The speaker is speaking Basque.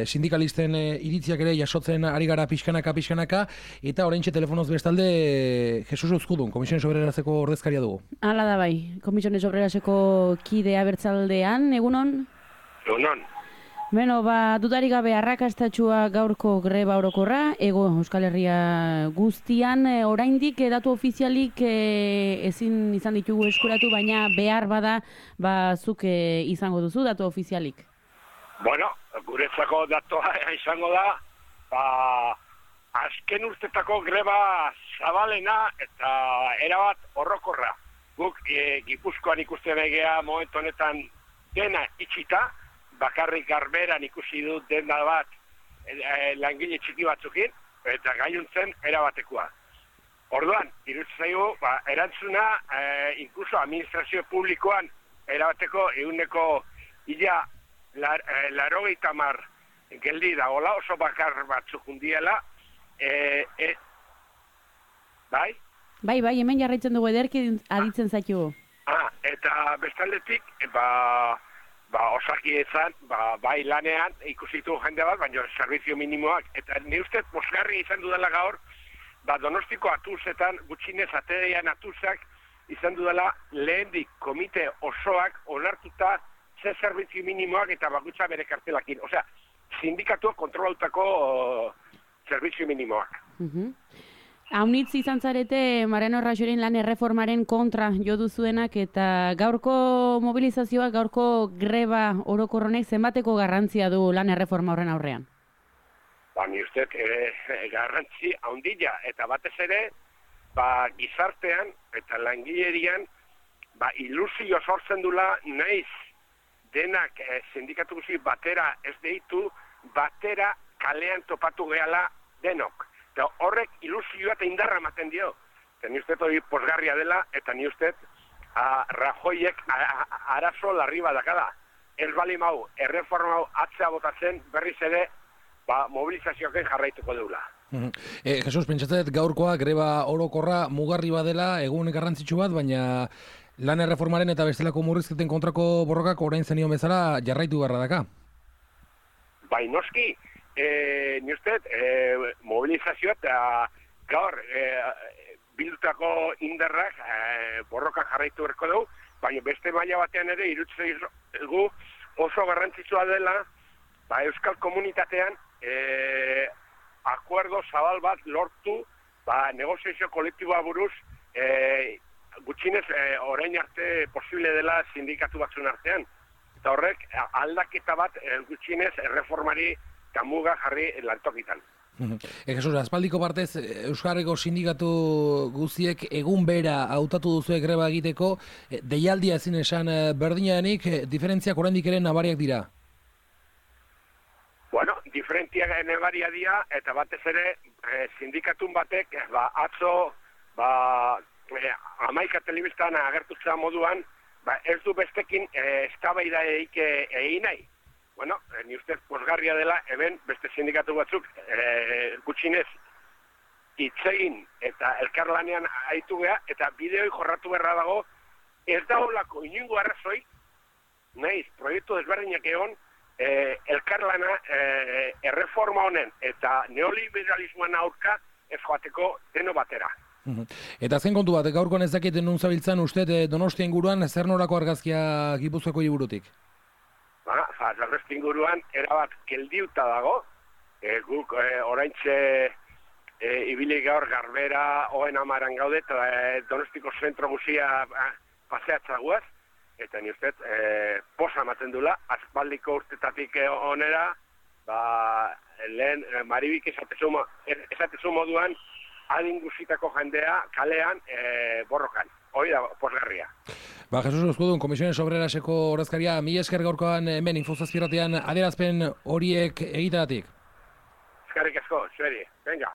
sindikalisten iritziak ere jasotzen ari gara pixkanaka, eta oraintxe telefonoz bestalde Jesus Uzkudun, Komisiones Obreraseko ordezkaria dugu. Hala da bai, Komisiones Obreraseko kidea bertzaldean, egunon? Egunon. Beno, dudarik gabe arrakastatxua gaurko greba orokorra, Euskal Herria guztian, oraindik datu ofizialik ezin izan ditugu eskuratu, baina behar bada, zuk izango duzu datu ofizialik. Bueno, guretzako datoa izango da, azken urtetako greba zabalena eta erabat orokorra. Guk Gipuzkoan ikusten egea momentu honetan dena itxita, bakarrik Garberan ikusi dut denda bat langile txiki batzukin, eta gaiuntzen erabatekoa. Orduan, iruditzen zaigu, erantzuna, inkluso administrazio publikoan erabateko ehuneko ia 80 geldi dagoela, oso bakar batzuk hundiela, bai? Bai, hemen jarraitzen dugu ederki aditzen zaitu. Eta bestaldetik, Osakidetzan, bai lanean ikusitu jende bat, baina servizio minimoak. Eta ni uste posgarri izan dudala gaur, Donostiko atuzetan, gutxinez atedeian atuzak, izan dudala lehendik komite osoak onartuta ze servizio minimoak eta bakutsa bere kartelakin. Osea, sindikatuak kontrolautako servizio minimoak. Haunitz izan zarete Mariano Rajoyren lan erreformaren kontra jo duzuenak eta gaurko mobilizazioak, gaurko greba orokorronek zenbateko garrantzia du lan erreforma horren aurrean? Ni uste garrantzi haundila eta batez ere gizartean eta langilerian ilusio sortzen dula naiz denak sindikatu guzi batera ez deitu, batera kalean topatu gehala denok. Eta horrek ilusioa eta indarra ematen dio. Eta ni uste hori posgarria dela, eta ni uste Rajoyek arazo larri badakala. Ez bali mau, erreforma hau atzea botatzen berriz ere mobilizazioaken jarraituko deula. Jesus, pentsatzet gaurkoa greba orokorra mugarri badela, egun garrantzitsu bat, baina lan erreformaren eta bestelako murrizketen kontrako borrokak orain zenion bezala jarraitu beharra daka? Bai, noski, ni uste, mobilizazioa eta gaur bildutako indarrak borroka jarraitu berko dugu, baina beste maila batean ere irutzen dugu oso garrantzitsua dela Euskal Komunitatean akuerdo zabal bat lortu negoziazio kolektiboa buruz gutxinez orain arte posible dela sindikatu batzun artean. Eta horrek aldaketa bat gutxinez erreformari kamuga jarri lantokitan. Jesus, aspaldiko partez Euskarriko sindikatu guztiek egun bera hautatu duzue greba egiteko, deialdia ezin esan berdinanik, diferentziak oraindik ere nabariak dira? Bueno, diferentziak nabariak dira, eta batez ere sindikatun batek atzo 11 telebistan agertutzea moduan ez du bestekin eztabaida egin nahi. Bueno, ni ustez posgarria dela, hemen beste sindikatu batzuk gutxinez hitzegin eta elkarlanean aitu geha, eta bideoi jorratu beharra dago, ez dagoelako inungo arrazoi, nahiz, proiektu desberdinak egon, elkarlana erreforma honen eta neoliberalismoan aurka ez joateko deno batera. Eta azken kontu bat, gaurkoan ez dakiten nun zabiltzan uste Donostia inguruan zer norako argazkia Gipuzkoako liburutik? Zarrezki inguruan erabat geldiuta dago, guk oraintxe ibili gaur Garbera oen amaran gaude eta Donostiko zentro guzia paseatza guaz, eta ni ustez posa ematen dula, aspaldiko urtetatik onera, lehen Maribik esatezu moduan adin guzitako jendea kalean borrokan. Hoi da, posgarria. Jesus Uzkudun, Komisiones Obreraseko ordezkaria, mila esker gaurkoan hemen Infozazpiratean adierazpen horiek egitaratik. Eskerrik asko, zueri, venga.